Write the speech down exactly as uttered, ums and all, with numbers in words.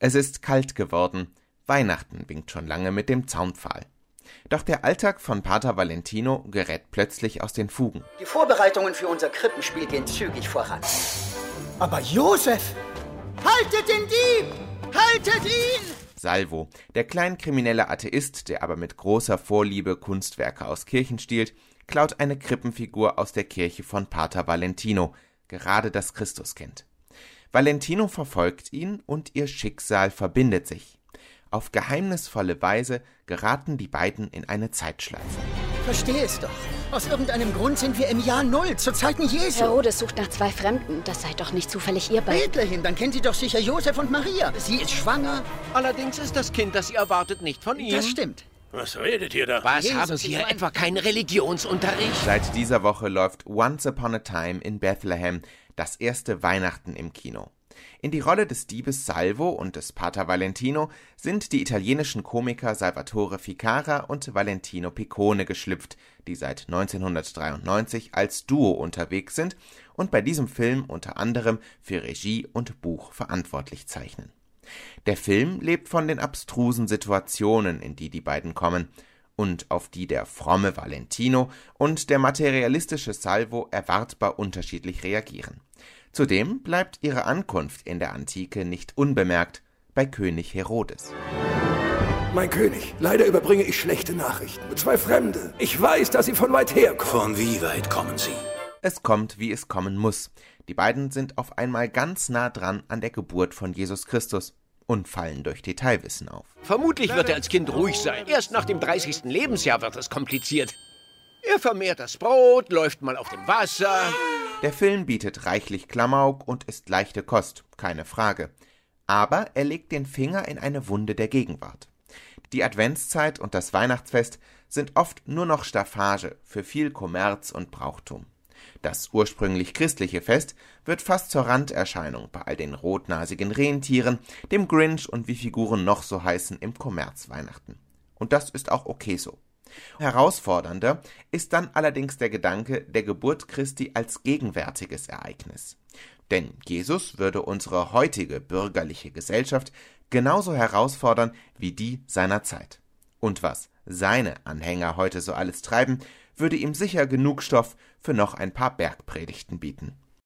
Es ist kalt geworden. Weihnachten winkt schon lange mit dem Zaunpfahl. Doch der Alltag von Pater Valentino gerät plötzlich aus den Fugen. Die Vorbereitungen für unser Krippenspiel gehen zügig voran. Aber Josef! Haltet den Dieb! Haltet ihn! Salvo, der kleinkriminelle Atheist, der aber mit großer Vorliebe Kunstwerke aus Kirchen stiehlt, klaut eine Krippenfigur aus der Kirche von Pater Valentino, gerade das Christuskind. Valentino verfolgt ihn und ihr Schicksal verbindet sich. Auf geheimnisvolle Weise geraten die beiden in eine Zeitschleife. Verstehe es doch. Aus irgendeinem Grund sind wir im Jahr Null, zu Zeiten Jesu. Herodes sucht nach zwei Fremden. Das seid doch nicht zufällig ihr beiden. Bethlehem, dann kennt sie doch sicher Josef und Maria. Sie ist schwanger. Allerdings ist das Kind, das ihr erwartet, nicht von ihm. Das stimmt. Was redet ihr da? Was, Jesus, haben Sie ich hier mein- etwa keinen Religionsunterricht? Seit dieser Woche läuft Once Upon a Time in Bethlehem, das erste Weihnachten im Kino. In die Rolle des Diebes Salvo und des Pater Valentino sind die italienischen Komiker Salvatore Ficara und Valentino Piccone geschlüpft, die seit neunzehnhundertdreiundneunzig als Duo unterwegs sind und bei diesem Film unter anderem für Regie und Buch verantwortlich zeichnen. Der Film lebt von den abstrusen Situationen, in die die beiden kommen und auf die der fromme Valentino und der materialistische Salvo erwartbar unterschiedlich reagieren. Zudem bleibt ihre Ankunft in der Antike nicht unbemerkt bei König Herodes. Mein König, leider überbringe ich schlechte Nachrichten. Zwei Fremde. Ich weiß, dass sie von weit her kommen. Von wie weit kommen sie? Es kommt, wie es kommen muss. Die beiden sind auf einmal ganz nah dran an der Geburt von Jesus Christus und fallen durch Detailwissen auf. Vermutlich wird er als Kind ruhig sein. Erst nach dem dreißigsten Lebensjahr wird es kompliziert. Er vermehrt das Brot, läuft mal auf dem Wasser. Der Film bietet reichlich Klamauk und ist leichte Kost, keine Frage. Aber er legt den Finger in eine Wunde der Gegenwart. Die Adventszeit und das Weihnachtsfest sind oft nur noch Staffage für viel Kommerz und Brauchtum. Das ursprünglich christliche Fest wird fast zur Randerscheinung bei all den rotnasigen Rentieren, dem Grinch und wie Figuren noch so heißen im Kommerzweihnachten. Und das ist auch okay so. Herausfordernder ist dann allerdings der Gedanke der Geburt Christi als gegenwärtiges Ereignis. Denn Jesus würde unsere heutige bürgerliche Gesellschaft genauso herausfordern wie die seiner Zeit. Und was seine Anhänger heute so alles treiben, würde ihm sicher genug Stoff für noch ein paar Bergpredigten bieten.